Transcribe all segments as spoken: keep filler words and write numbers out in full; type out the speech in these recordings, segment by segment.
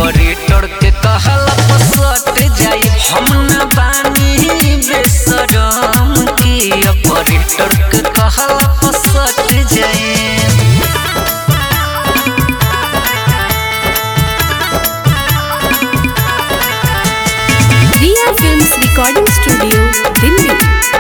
Operator के कहला पसट जाई हम न बानी बेशरम की ऑपरेटर के कहला पसट जाई। Riya films recording studio Delhi.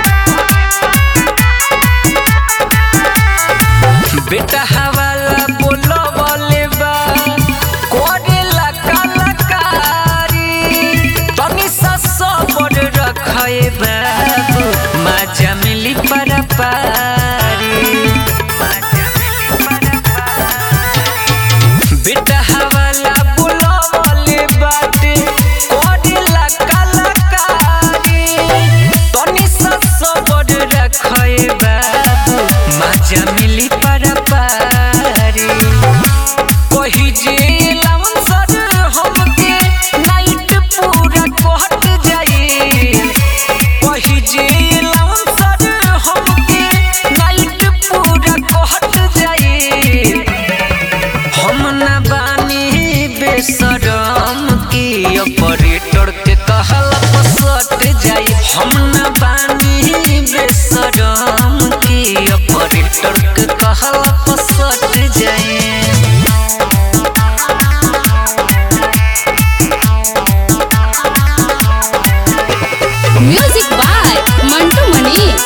बेटा हवाला बोलो बोले बा कोरेला कलाकारी तनी सा सबर रखे बाबू मजा मिली पर पारी। बेटा हवाला बोलो बोले बाटे कोरेला कलाकारी तनी सा सबर रखे बाबू मजा मिली पर पारी। कही जे लावन सर हमके नाइट पूरा कहट जाई कही जे लावन सर हमके नाइट पूरा कहट जाई। हम न बानी बेशरम की ऑपरेटर के कहला पसट जाई हम न बानी बेशरम की ऑपरेटर के कहला पसट जाई। Music by Mantu Manish.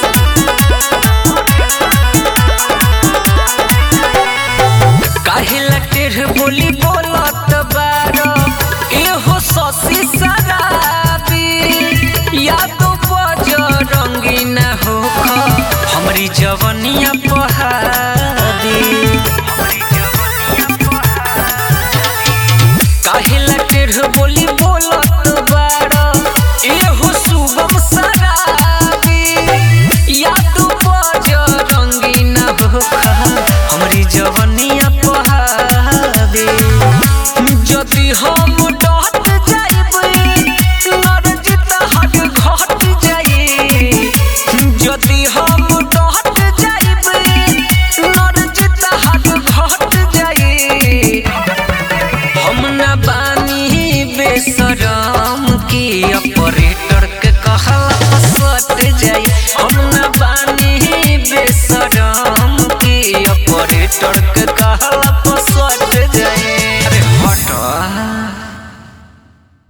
काहेला टेढ़ बोली बोलत बारो एहो ससी शराबी यादो बजरंगी न होख हमरी जवनिया पहाड़ी। काहेला टेढ़ बोली बोलत बारो एहो शुभम शराबी यादो बजरंगी न होख